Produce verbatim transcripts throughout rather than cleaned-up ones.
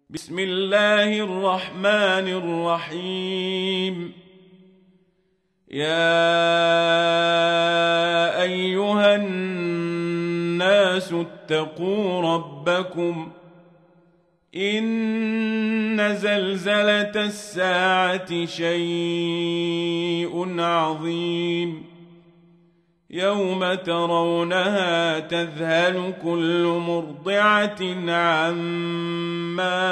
بسم الله الرحمن الرحيم. يا أيها الناس اتقوا ربكم إن زلزلة الساعة شيء عظيم يوم ترونها تذهل كل مرضعة عما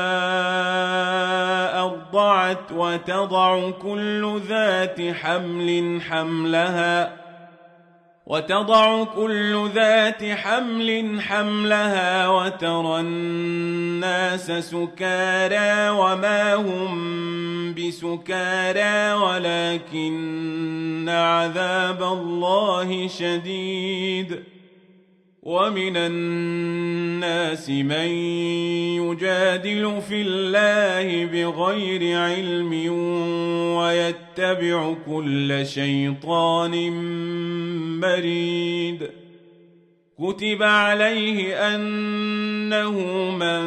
أرضعت وتضع كل ذات حمل حملها وتضع كل ذات حمل حملها وترى الناس سكارى وما هم بسكارى ولكن عذاب الله شديد. ومن الناس من يجادل في الله بغير علم ويتبع كل شيطان مريد. كتب عليه أنه من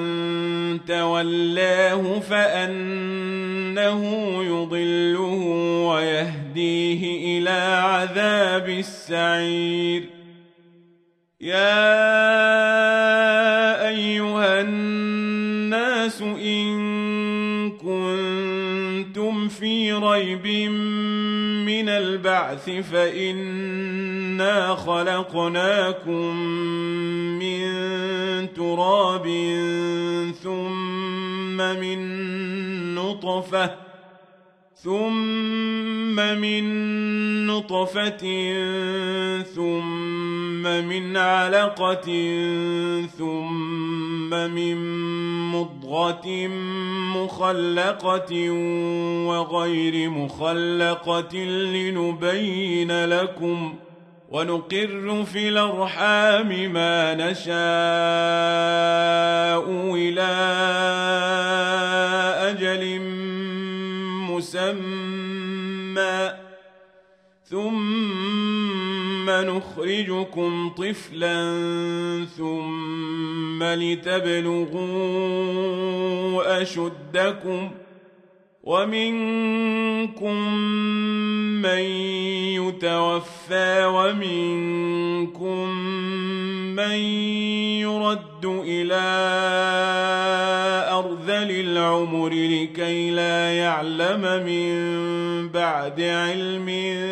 تولاه فأنه يضله ويهديه إلى عذاب السعير. يا أيها الناس إن كنتم في ريب من البعث فإنا خلقناكم من تراب ثم من نطفة ثم من نطفة ثم من علقة ثم من مضغة مخلقة وغير مخلقة لنبين لكم ونقر في الأرحام ما نشاء إلى أجل مسمى ثم نخرجكم طفلا ثم لتبلغوا أشدكم ومنكم من يتوفى ومنكم من يرد إلى أرذل العمر لكي لا يعلم من بعد علم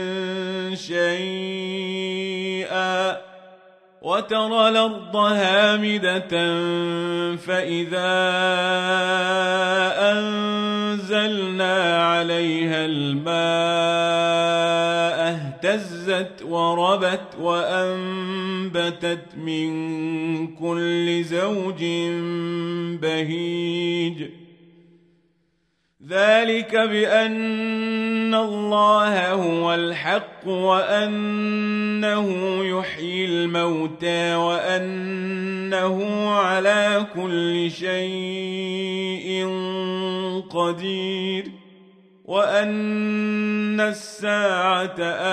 شيئا. وترى الأرض هامدة فإذا أنزلنا عليها الماء اهتزت وربت وأنبتت من كل زوج بهيج. ذلك بأن الله هو الحق وأنه يحيي الموتى وأنه على كل شيء قدير وأن الساعة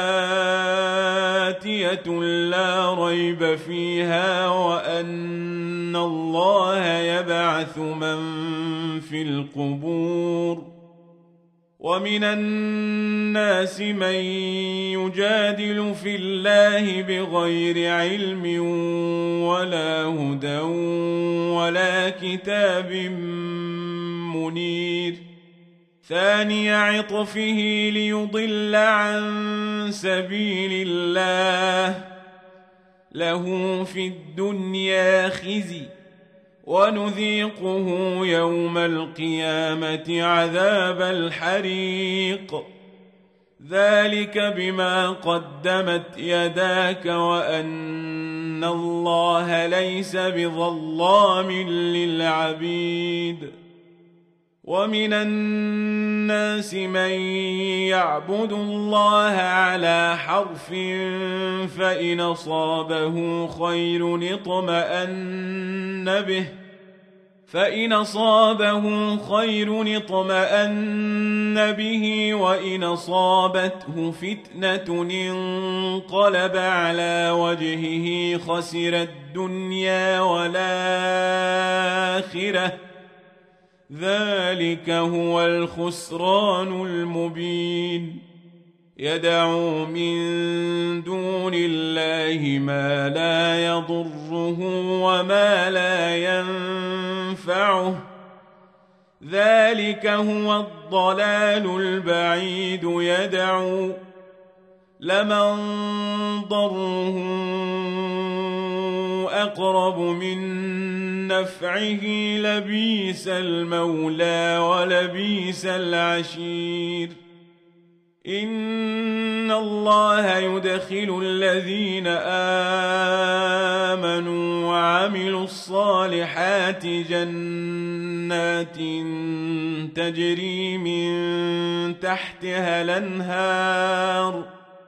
آتية لا ريب فيها وأن الله يبعث من في القبور. ومن الناس من يجادل في الله بغير علم ولا هدى ولا كتاب منير. ثاني عطفه ليضل عن سبيل الله له في الدنيا خزي ونذيقه يوم القيامة عذاب الحريق. ذلك بما قدمت يداك وأن الله ليس بظلام للعبيد. ومن الناس من يعبد الله على حرف فإن أصابه خير اطمأن به فإن أصابه خير اطمأن به وإن أصابته فتنة انقلب على وجهه خسر الدنيا والآخرة ذلك هو الخسران المبين. يدعو من دون الله ما لا يضره وما لا ينفعه، ذلك هو الضلال البعيد. يدعو لمن ضره أقرب من نفعه، لبيس المولى ولبيس العشير. إن الله يدخل الذين آمنوا وعملوا الصالحات جنات تجري من تحتها الأنهار،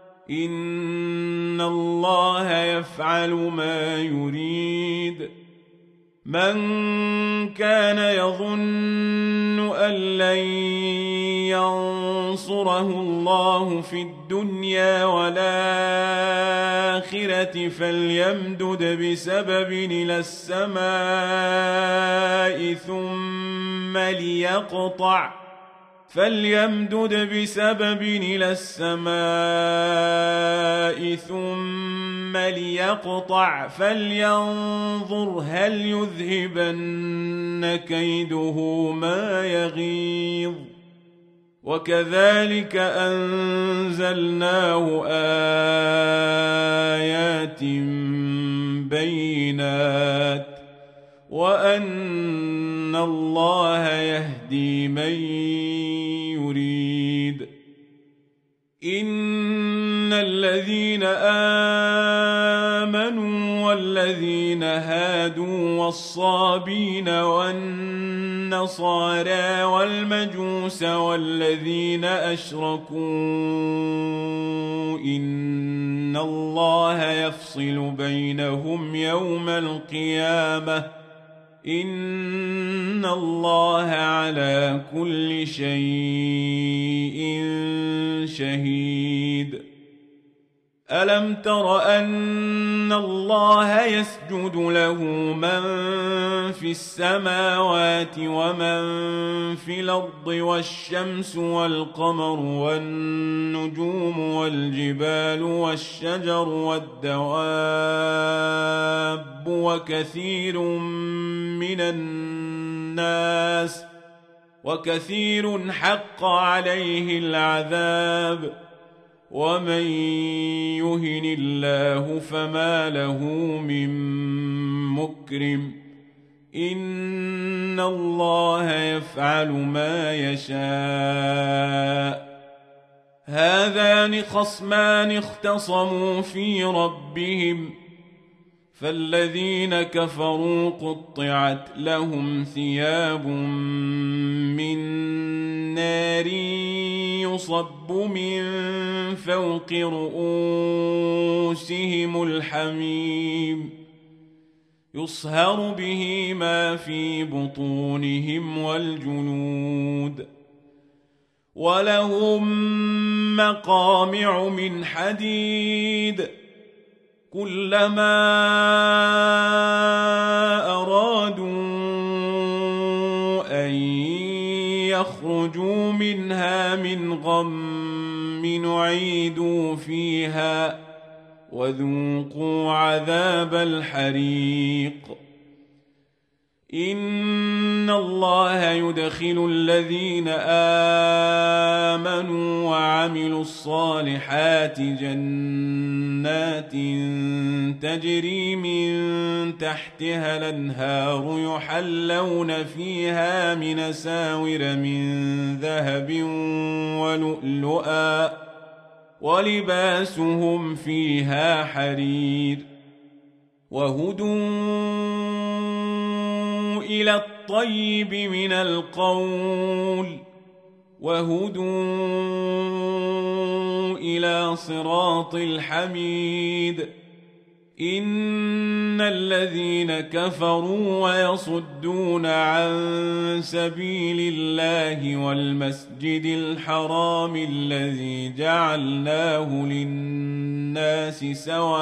إن الله يفعل ما يريد. من كان يظن أن لن ينصره الله في الدنيا والآخرة فليمدد بسبب إلى السماء ثم ليقطع فليمدد بسبب إلى السماء ثم ليقطع فلينظر هل يذهبن كيده ما يغيظ. وكذلك أنزلناه آيات بينات وأن الله يهدي من يريد. إن الذين آمنوا والذين هادوا والصابين والنصارى والمجوس والذين أشركوا إن الله يفصل بينهم يوم القيامة، إن الله على كل شيء شهيد. ألم تر أن الله يسجد له من في السماوات ومن في الأرض والشمس والقمر والنجوم والجبال والشجر والدواب وكثير من الناس وكثير حق عليه العذاب ومن يهن الله فما له من مكرم إن الله يفعل ما يشاء. هذان خصمان اختصموا في ربهم فالذين كفروا قطعت لهم ثياب من نار يصب من فوق رؤوسهم الحميم يصهر به ما في بطونهم والجنود ولهم مقامع من حديد كلما أرادوا أن يخرجوا منها من غم نعيدوا فيها وذوقوا عذاب الحريق. إن الله يدخل الذين آمنوا وعملوا الصالحات جنات تجري من تحتها الأنهار يحلون فيها من أساور من ذهب ولؤلؤا ولباسهم فيها حرير وهدوا إلى الطيب من القول وهدوا إلى صراط الحميد. إن الذين كفروا ويصدون عن سبيل الله والمسجد الحرام الذي جعلناه للناس سواء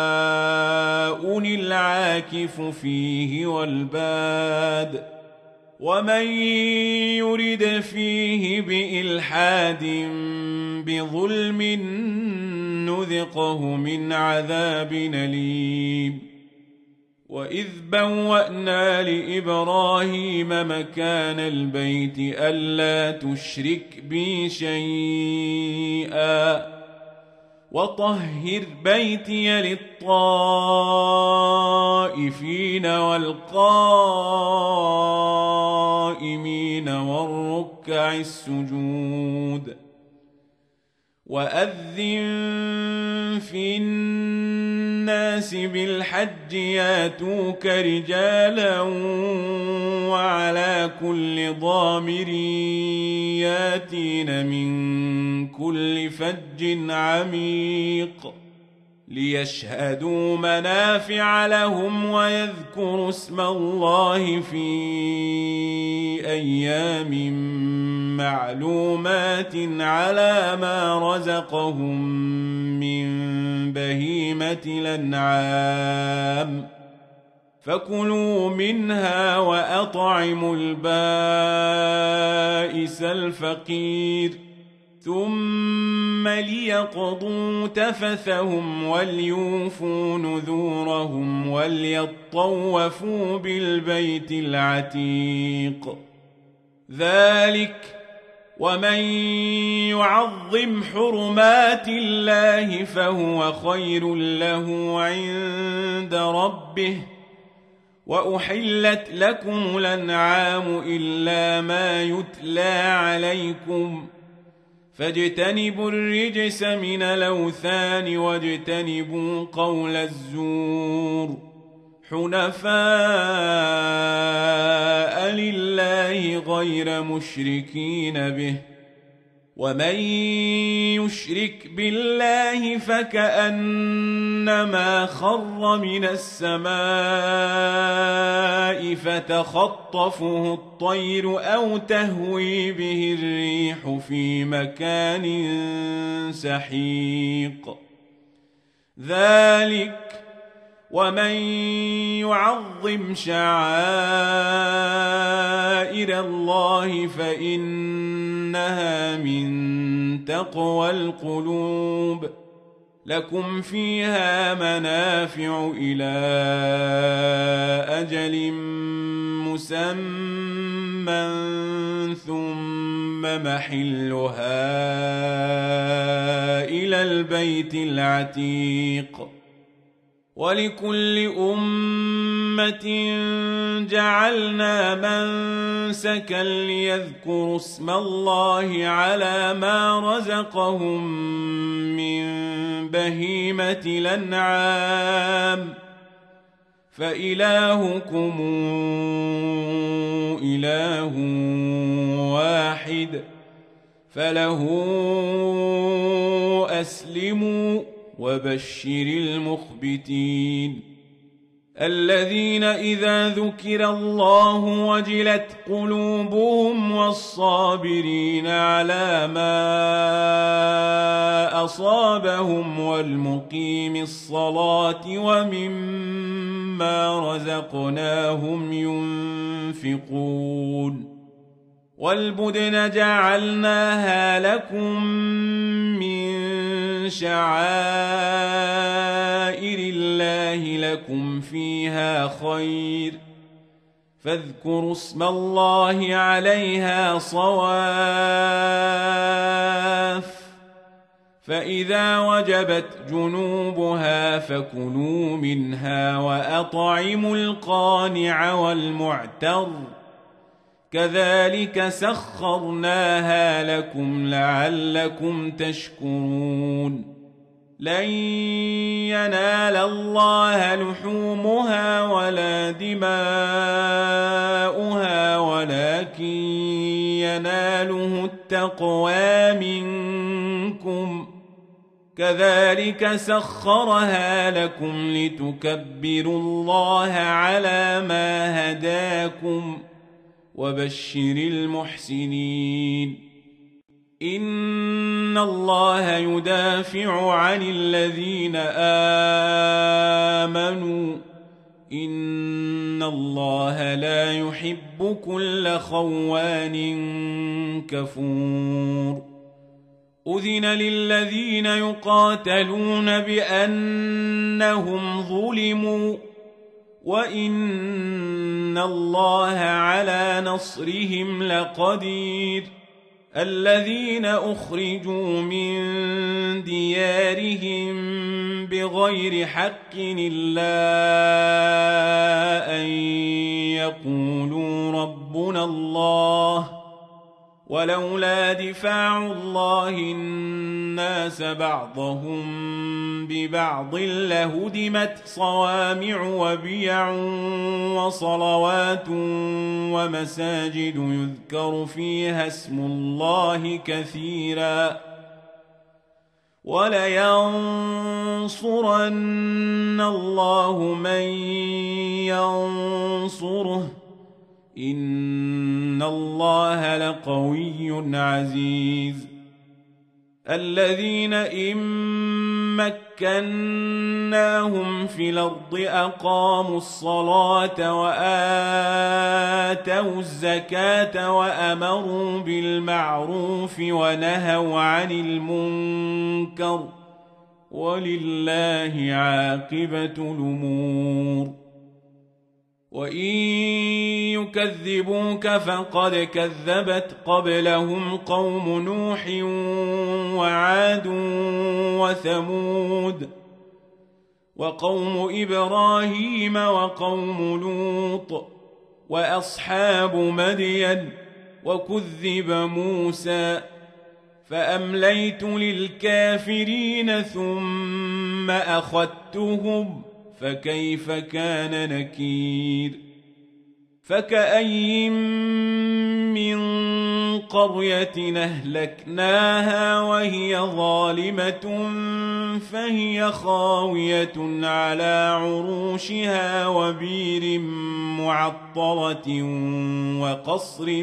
العاكف فيه والباد ومن يرد فيه بإلحاد بظلم نذقه من عذاب أليم وإذ بوأنا لإبراهيم مكان البيت ألا تشرك بي شيئا وطهر بيتي للطائفين والقائمين والركع السجود وأذن في الناس بالحج ياتوك رجالا وعلى كل ضامر ياتين من كل فج عميق ليشهدوا منافع لهم ويذكروا اسم الله في أيام معلومات على ما رزقهم من بهيمة الأنعام فكلوا منها وأطعموا البائس الفقير ثم ليقضوا تفثهم وليوفوا نذورهم وليطوفوا بالبيت العتيق ذلك ومن يعظم حرمات الله فهو خير له عند ربه وأحلت لكم الأنعام إلا ما يتلى عليكم فاجتنبوا الرجس من الأوثان واجتنبوا قول الزور حنفاء لله غير مشركين به ومن يشرك بالله فكأنما خر من السماء فتخطفه الطير أو تهوي به الريح في مكان سحيق ذلك ومن يعظم شعائر الله فإنها من تقوى القلوب لكم فيها منافع إلى أجل مسمى ثم محلها إلى البيت العتيق ولكل أمة جعلنا منسكا ليذكروا اسم الله على ما رزقهم من بهيمة الأنعام فإلهكم إله واحد فله أسلموا وبشر المخبتين الذين إذا ذكر الله وجلت قلوبهم والصابرين على ما أصابهم والمقيم الصلاة ومما رزقناهم ينفقون والبدن جعلناها لكم من شعائر الله لكم فيها خير فاذكروا اسم الله عليها صواف فإذا وجبت جنوبها فكلوا منها وأطعموا القانع والمعتر كذلك سخرناها لكم لعلكم تشكرون لن ينال الله لحومها ولا دماؤها ولكن يناله التقوى منكم كذلك سخرها لكم لتكبروا الله على ما هداكم وبشر المحسنين إن الله يدافع عن الذين آمنوا إن الله لا يحب يحب كل خوان كفور أذن للذين يقاتلون بأنهم ظلموا وإن الله على نصرهم لقدير الذين أخرجوا من ديارهم بغير حق إلا أن يقولوا ربنا الله ولولا دفاع الله الناس بعضهم ببعض لهدمت صوامع وبيع وصلوات ومساجد يذكر فيها اسم الله كثيرا ولينصرن الله من ينصره إن الله لقوي عزيز الذين إن مكناهم في الأرض أقاموا الصلاة وآتوا الزكاة وأمروا بالمعروف ونهوا عن المنكر ولله عاقبة الأمور وإن يكذبوك فقد كذبت قبلهم قوم نوح وعاد وثمود وقوم إبراهيم وقوم لوط وأصحاب مدين وكذب موسى فأمليت للكافرين ثم أخذتهم فكيف كان نكير فكأي من قرية أهلكناها وهي ظالمة فهي خاوية على عروشها وبير معطلة وقصر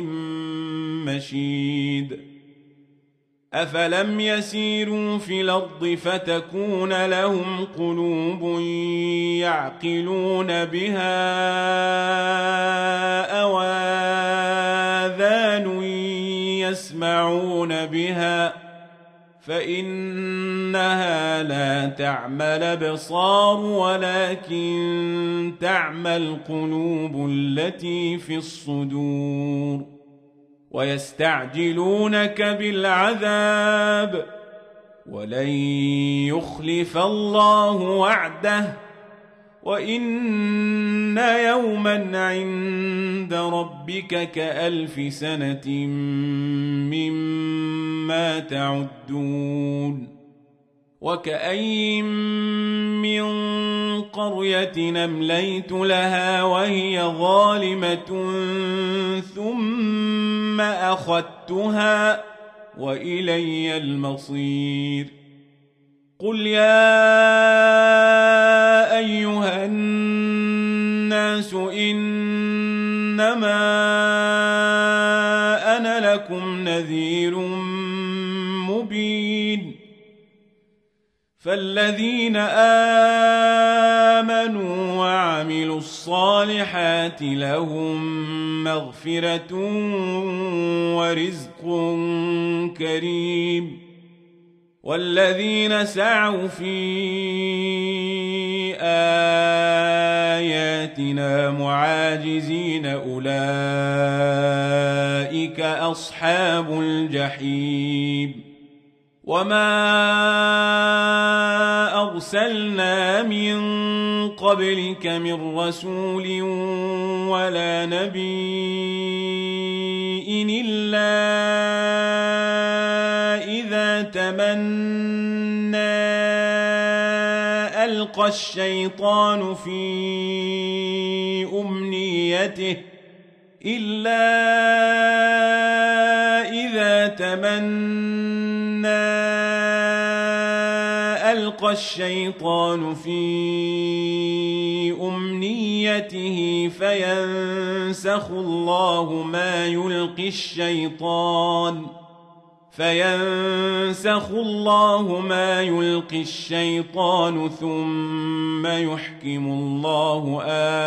مشيد أفلم يسيروا في الأرض فتكون لهم قلوب يعقلون بها أو آذان يسمعون بها فإنها لا تعمى الأبصار ولكن تعمى القلوب التي في الصدور ويستعجلونك بالعذاب ولن يخلف الله وعده وإن يوما عند ربك كألف سنة مما تعدون وكأي من قرية أمليت لها وهي ظالمة ثم أخذتها وإلي المصير قل يا أيها الناس إنما أنا لكم نذير مبين فالذين آمنوا وعملوا الصالحات لهم مغفرة ورزق كريم والذين سعوا في آياتنا معاجزين أولئك أصحاب الجحيم وما أرسلنا من قبلك من رسول ولا نبي إلا إذا تمنى ألقى الشيطان في أمنيته إلا إذا تمنى ألقى الشيطان في أمنيته فينسخ الله ما يلقي الشيطان فينسخ الله ما يلقي الشيطان ثم يحكم الله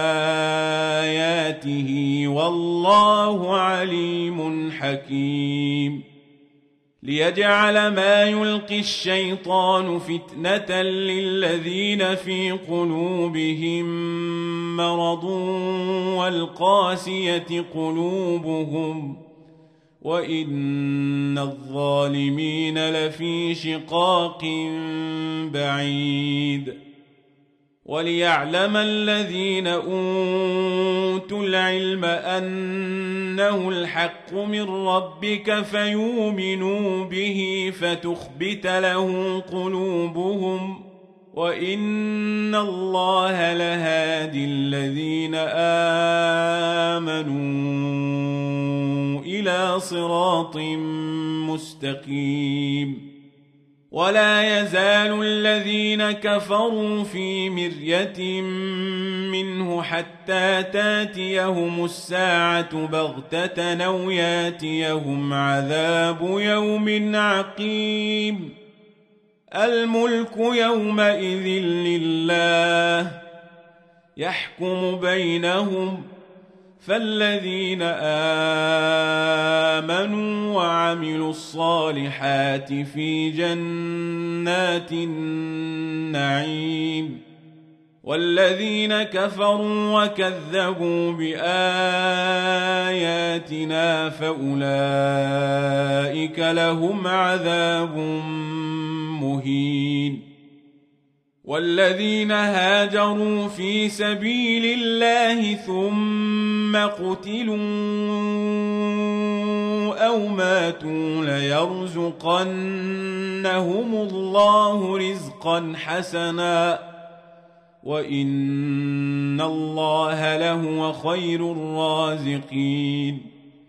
آياته والله عليم حكيم ليجعل ما يلقي الشيطان فتنة للذين في قلوبهم مرض والقاسية قلوبهم وإن الظالمين لفي شقاق بعيد وليعلم الذين أوتوا العلم أنه الحق من ربك فيؤمنوا به فتخبت له قلوبهم وإن الله لهادي الذين آمنوا إلى صراط مستقيم ولا يزال الذين كفروا في مرية منه حتى تاتيهم الساعة بغتة أو ياتيهم عذاب يوم عقيم الملك يومئذ لله يحكم بينهم فالذين آمنوا وعملوا الصالحات في جنات النعيم والذين كفروا وكذبوا بآياتنا فأولئك لهم عذاب مهين والذين هاجروا في سبيل الله ثم قتلوا أو ماتوا ليرزقنهم الله رزقا حسنا وإن الله لهو خير الرازقين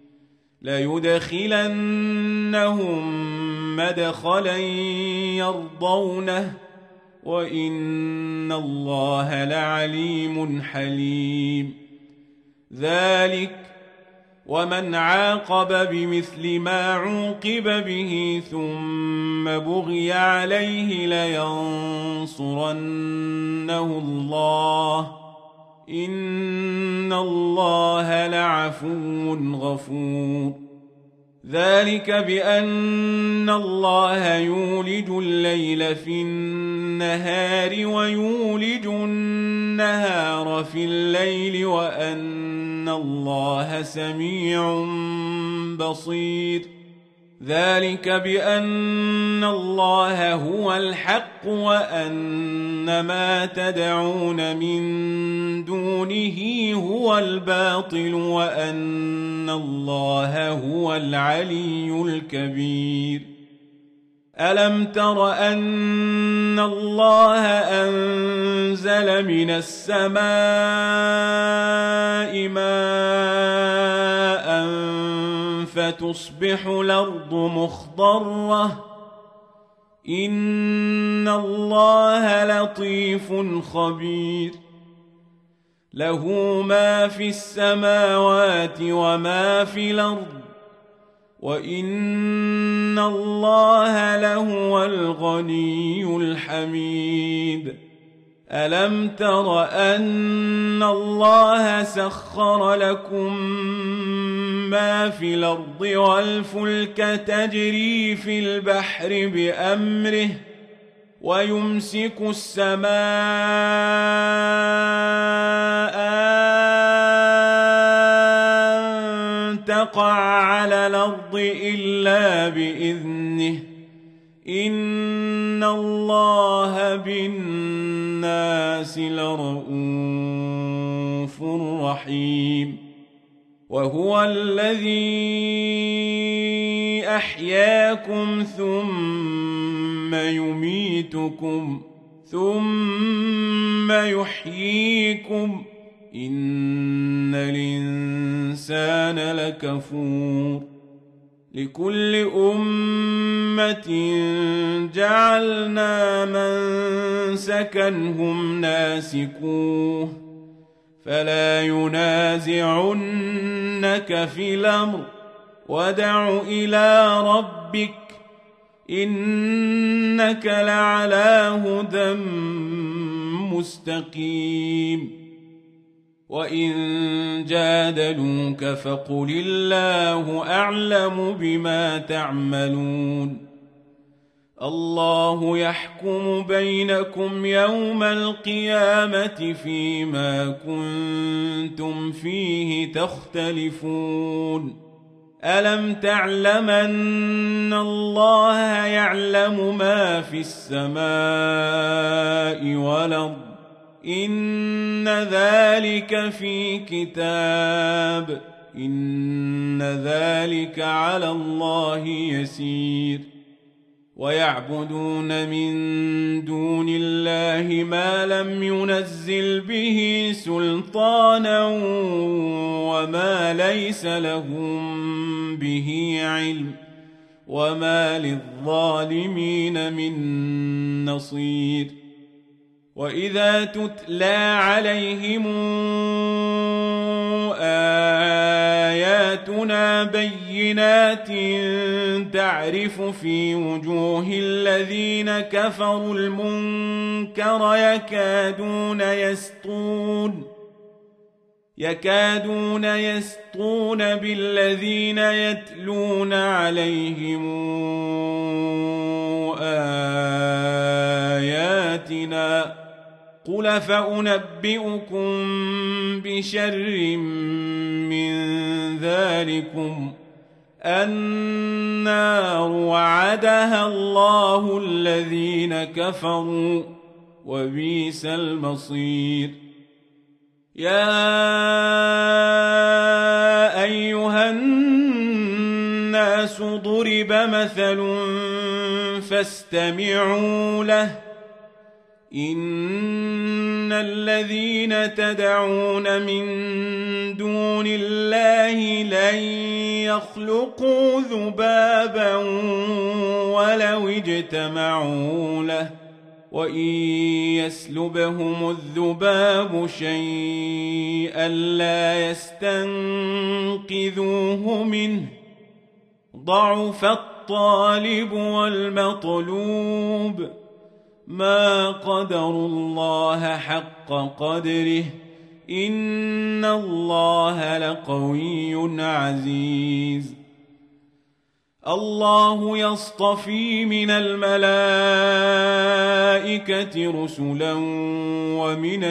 ليدخلنهم مدخلا يرضونه وإن الله لعليم حليم ذلك ومن عاقب بمثل ما عوقب به ثم بغي عليه لينصرنه الله إن الله لعفو غفور ذلك بأن الله يولج الليل في النهار ويولج النهار في الليل وأن الله سميع بصير ذلك بأن الله هو الحق وأن ما تدعون من دونه هو الباطل وأن الله هو العلي الكبير ألم تر أن الله أنزل من السماء ماء فتصبح الأرض مخضرة إن الله لطيف خبير له ما في السماوات وما في الأرض وإن الله لهو الغني الحميد ألم تر أن الله سخر لكم ما في الأرض والفلك تجري في البحر بأمره ويمسك السماء أن تقع على الأرض إلا بإذنه إن الله بالناس لرؤوف رحيم وهو الذي أحياكم ثم يميتكم ثم يحييكم إن الإنسان لكفور لكل أمة جعلنا منسكا هم ناسكوه فلا ينازعنك في الأمر وادع إلى ربك إنك لعلى هدى مستقيم وإن جادلوك فقل الله أعلم بما تعملون الله يحكم بينكم يوم القيامة فيما كنتم فيه تختلفون ألم تعلم أن الله يعلم ما في السماء والأرض إن ذلك في كتاب إن ذلك على الله يسير ويعبدون من دون الله ما لم ينزل به سلطانا وما ليس لهم به علم وما للظالمين من نصير وإذا تتلى عليهم آياتنا بينات تعرف في وجوه الذين كفروا المنكر يكادون يسطون يكادون يسطون بالذين يتلون عليهم آياتنا قل فأنبئكم بشر من ذلكم النار وعدها الله الذين كفروا وبئس المصير يا أيها الناس ضرب مثل فاستمعوا له إن الذين تدعون من دون الله لن يخلقوا ذبابا ولو اجتمعوا له وإن يسلبهم الذباب شيئا لا يستنقذوه منه ضعف الطالب والمطلوب ما قدروا الله حق قدره إن الله لقوي عزيز الله يصطفي من الملائكة رسلا ومن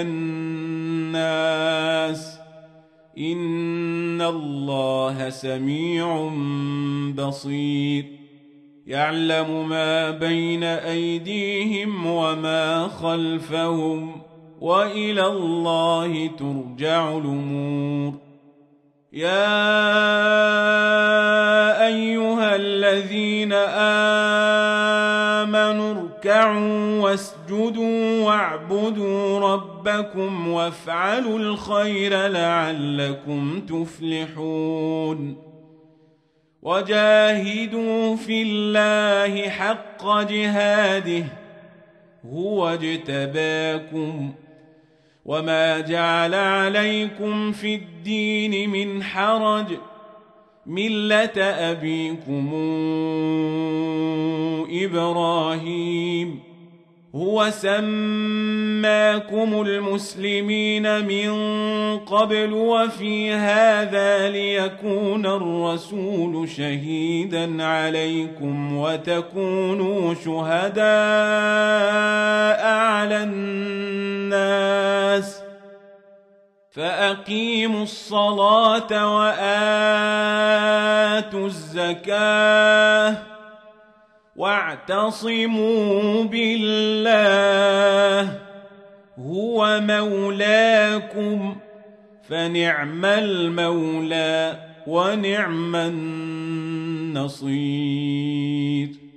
الناس إن الله سميع بصير يعلم ما بين أيديهم وما خلفهم وإلى الله ترجع الأمور يا أيها الذين آمنوا اركعوا واسجدوا واعبدوا ربكم وافعلوا الخير لعلكم تفلحون وجاهدوا في الله حق جهاده هو اجتباكم وما جعل عليكم في الدين من حرج ملة أبيكم إبراهيم هو سماكم المسلمين من قبل وفي هذا ليكون الرسول شهيدا عليكم وتكونوا شهداء على الناس فأقيموا الصلاة وآتوا الزكاة واعتصموا بالله هو مولاكم فنعم المولى ونعم النصير